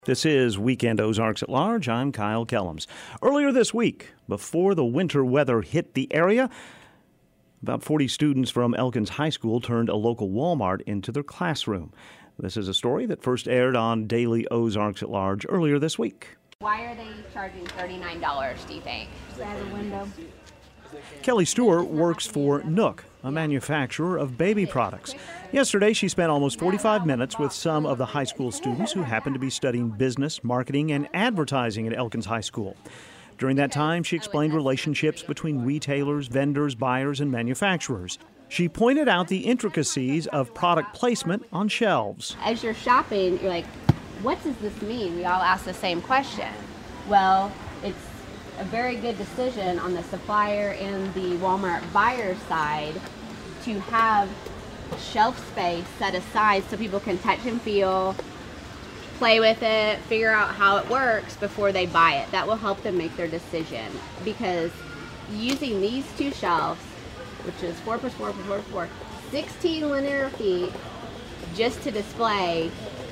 This is Weekend Ozarks at Large. I'm Kyle Kellums. Earlier this week, before the winter weather hit the area, about 40 students from Elkins High School turned a local Walmart into their classroom. This is a story that first aired on Daily Ozarks at Large earlier this week. Why are they charging $39, do you think? Out a window. Kelly Stewart works for Nook, a manufacturer of baby products. Yesterday, she spent almost 45 minutes with some of the high school students who happened to be studying business, marketing, and advertising at Elkins High School. During that time, she explained relationships between retailers, vendors, buyers, and manufacturers. She pointed out the intricacies of product placement on shelves. As you're shopping, you're like, what does this mean? We all ask the same question. Well, it's a very good decision on the supplier and the Walmart buyer side to have shelf space set aside so people can touch and feel, play with it, figure out how it works before they buy it. That will help them make their decision, because using these two shelves, which is 4 plus 4 plus 4 plus 4, 16 linear feet just to display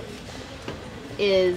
is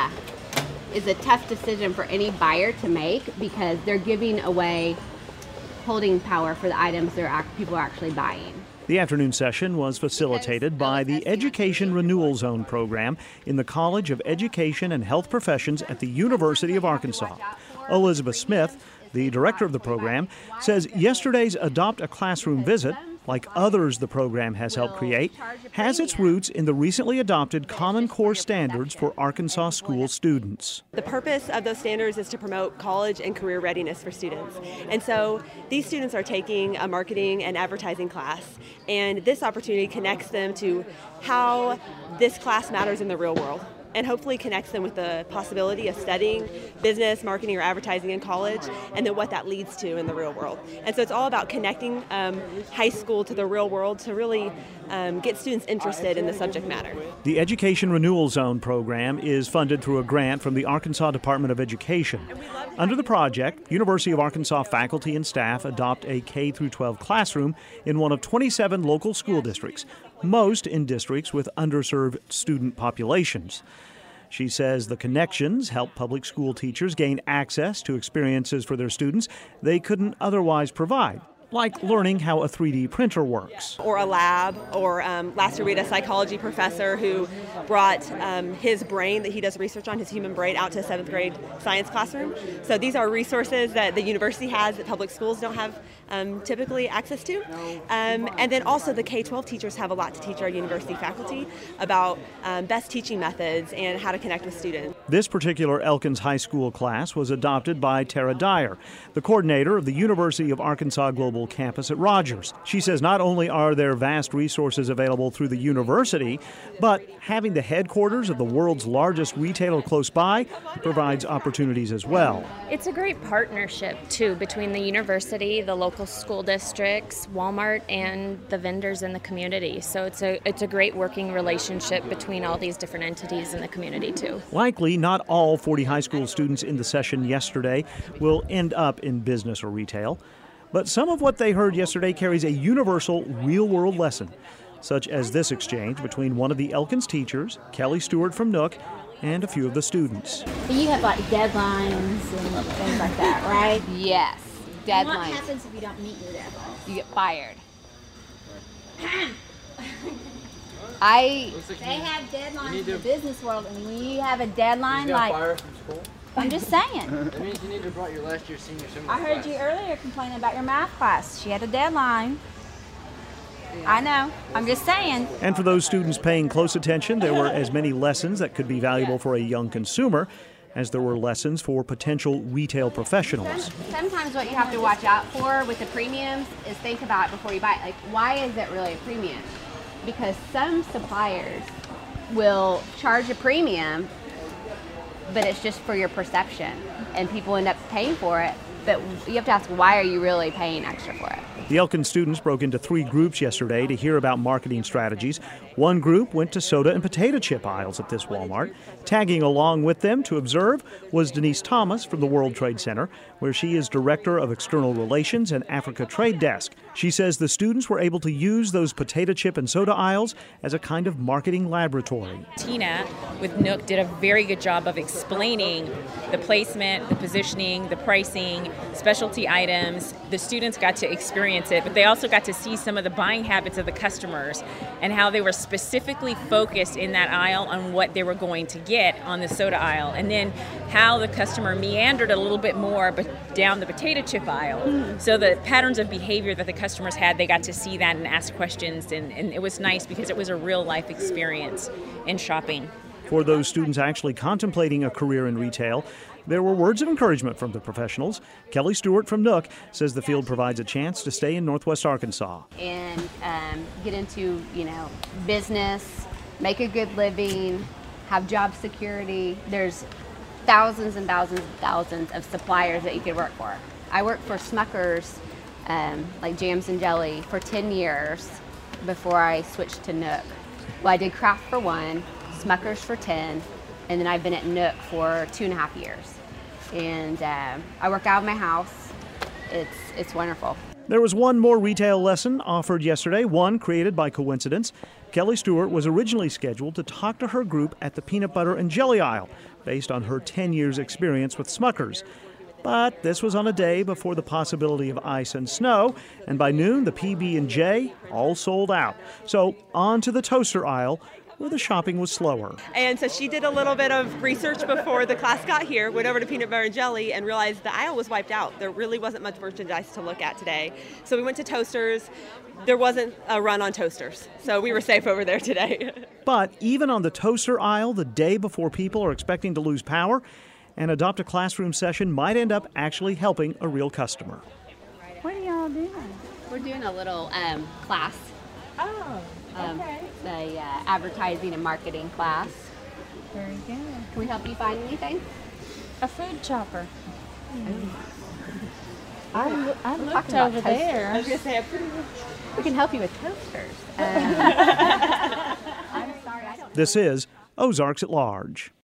a tough decision for any buyer to make, because they're giving away holding power for the items people are actually buying. The afternoon session was facilitated by the Education Renewal Zone program in the College of Education and Health Professions at the University of Arkansas. Elizabeth Smith, the director of the program, says yesterday's Adopt a Classroom visit, like others the program has helped create, has its roots in the recently adopted Common Core standards for Arkansas school students. The purpose of those standards is to promote college and career readiness for students. And so these students are taking a marketing and advertising class, and this opportunity connects them to how this class matters in the real world, and hopefully connects them with the possibility of studying business, marketing, or advertising in college, and then what that leads to in the real world. And so it's all about connecting high school to the real world to really get students interested in the subject matter. The Education Renewal Zone program is funded through a grant from the Arkansas Department of Education. Under the project, University of Arkansas faculty and staff adopt a K-12 classroom in one of 27 local school districts, most in districts with underserved student populations. She says the connections help public school teachers gain access to experiences for their students they couldn't otherwise provide, like learning how a 3D printer works. Or a lab, or last year we had a psychology professor who brought his brain that he does research on, his human brain, out to a 7th grade science classroom. So these are resources that the university has that public schools don't have typically access to. And then also the K-12 teachers have a lot to teach our university faculty about best teaching methods and how to connect with students. This particular Elkins High School class was adopted by Tara Dyer, the coordinator of the University of Arkansas Global Campus at Rogers. She says not only are there vast resources available through the university, but having the headquarters of the world's largest retailer close by provides opportunities as well. It's a great partnership, too, between the university, the local school districts, Walmart, and the vendors in the community. So it's a great working relationship between all these different entities in the community, too. Likely, not all 40 high school students in the session yesterday will end up in business or retail. But some of what they heard yesterday carries a universal, real-world lesson, such as this exchange between one of the Elkins teachers, Kelly Stewart from Nook, and a few of the students. You have like deadlines and things like that, right? Yes, deadlines. And what happens if you don't meet your deadlines? You get fired. They have deadlines in the business world, and when you have a deadline, like, fired from school? I'm just saying. That means you need to brought your last year senior seminar I heard you earlier complaining about your math class. She had a deadline. I know. I'm just saying. And for those students paying close attention, there were as many lessons that could be valuable for a young consumer as there were lessons for potential retail professionals. Sometimes what you have to watch out for with the premiums is think about it before you buy it. Like, why is it really a premium? Because some suppliers will charge a premium, but it's just for your perception, and people end up paying for it. But you have to ask, why are you really paying extra for it? The Elkins students broke into 3 groups yesterday to hear about marketing strategies. One group went to soda and potato chip aisles at this Walmart. Tagging along with them to observe was Denise Thomas from the World Trade Center, where she is Director of External Relations and Africa Trade Desk. She says the students were able to use those potato chip and soda aisles as a kind of marketing laboratory. Tina with Nook did a very good job of explaining the placement, the positioning, the pricing, specialty items. The students got to experience it, but they also got to see some of the buying habits of the customers and how they were specifically focused in that aisle on what they were going to get on the soda aisle, and then how the customer meandered a little bit more but down the potato chip aisle. So the patterns of behavior that the customers had, they got to see that and ask questions, and it was nice because it was a real life experience in shopping. For those students actually contemplating a career in retail, there were words of encouragement from the professionals. Kelly Stewart from Nook says the field provides a chance to stay in Northwest Arkansas and get into, business, make a good living, have job security. There's thousands and thousands and thousands of suppliers that you could work for. I worked for Smucker's, like jams and jelly, for 10 years before I switched to Nook. Well, I did Kraft for 1, Smucker's for 10, and then I've been at Nook for 2.5 years. And I work out of my house. It's wonderful. There was one more retail lesson offered yesterday, one created by coincidence. Kelly Stewart was originally scheduled to talk to her group at the peanut butter and jelly aisle, based on her 10 years experience with Smucker's. But this was on a day before the possibility of ice and snow, and by noon the PB&J all sold out. So on to the toaster aisle, where the shopping was slower. And so she did a little bit of research before the class got here, went over to peanut butter and jelly, and realized the aisle was wiped out. There really wasn't much merchandise to look at today. So we went to toasters. There wasn't a run on toasters, so we were safe over there today. But even on the toaster aisle, the day before people are expecting to lose power, an Adopt a Classroom session might end up actually helping a real customer. What are y'all doing? We're doing a little class. Oh, okay. The advertising and marketing class. Very good. Can we help you find anything? A food chopper. I looked talking about over toasters. there. I was going to say, We can help you with toasters. I'm sorry, I don't. This is Ozarks at Large.